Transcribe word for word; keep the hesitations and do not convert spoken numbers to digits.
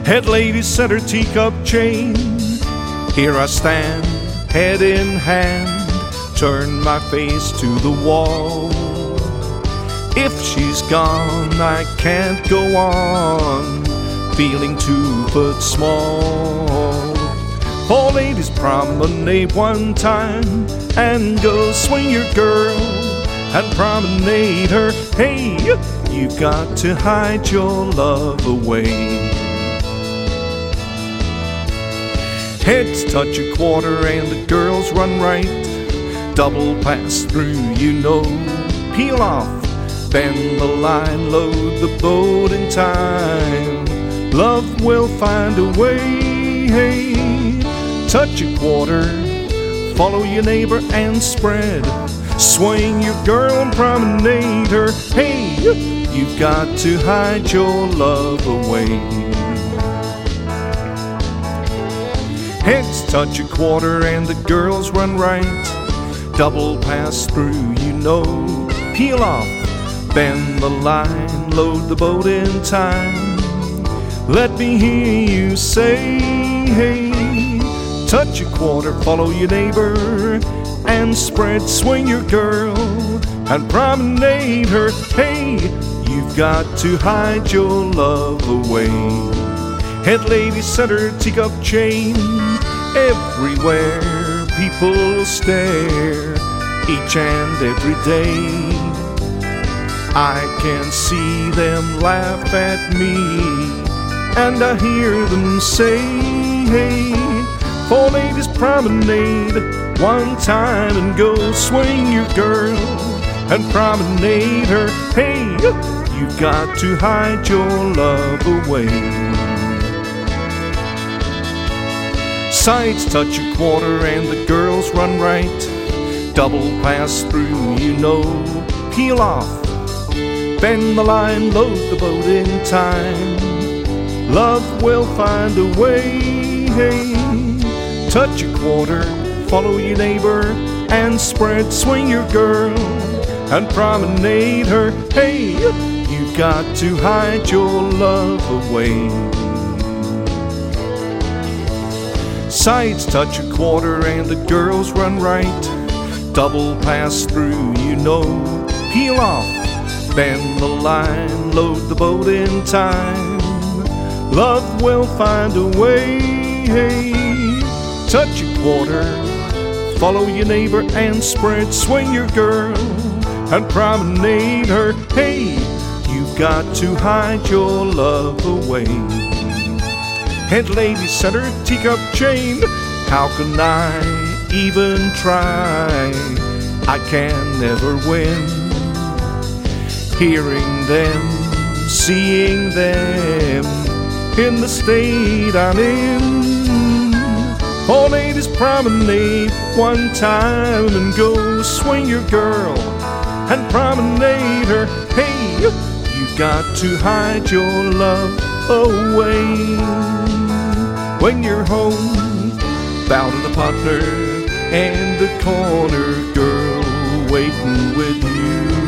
Head lady set her teacup chain. Here I stand, head in hand, turn my face to the wall. If she's gone, I can't go on, feeling two foot small. Four ladies promenade one time, and go swing your girl and promenade her. Hey, you've got to hide your love away. Heads touch a quarter and the girls run right. Double pass through, you know, peel off, bend the line, load the boat in time. Love will find a way. Hey, touch a quarter, follow your neighbor and spread. Swing your girl and promenade her. Hey, you've got to hide your love away. Heads touch a quarter and the girls run right. Double pass through, you know, peel off, bend the line, load the boat in time. Let me hear you say, hey, touch a quarter, follow your neighbor and spread. Swing your girl and promenade her. Hey, you've got to hide your love away. Head lady set her teacup chain. Everywhere people stare, each and every day. I can see them laugh at me, and I hear them say, hey, four ladies promenade one time, and go swing your girl and promenade her. Hey, you've got to hide your love away. Sides touch a quarter and the girls run right. Double pass through, you know, peel off, bend the line, load the boat in time. Love will find a way. Hey, touch a quarter, follow your neighbor and spread. Swing your girl and promenade her. Hey, you've got to hide your love away. Sides touch a quarter and the girls run right. Double pass through, you know, peel off, bend the line, load the boat in time. Love will find a way. Hey, touch a quarter, follow your neighbor and spread. Swing your girl and promenade her. Hey, you've got to hide your love away. Head lady set her teacup chain. How can I even try? I can never win. Hearing them, seeing them in the state I'm in. Four ladies promenade one time, and go swing your girl and promenade her. Hey, you've got to hide your love away. When you're home, bow to the partner and the corner girl waiting with you.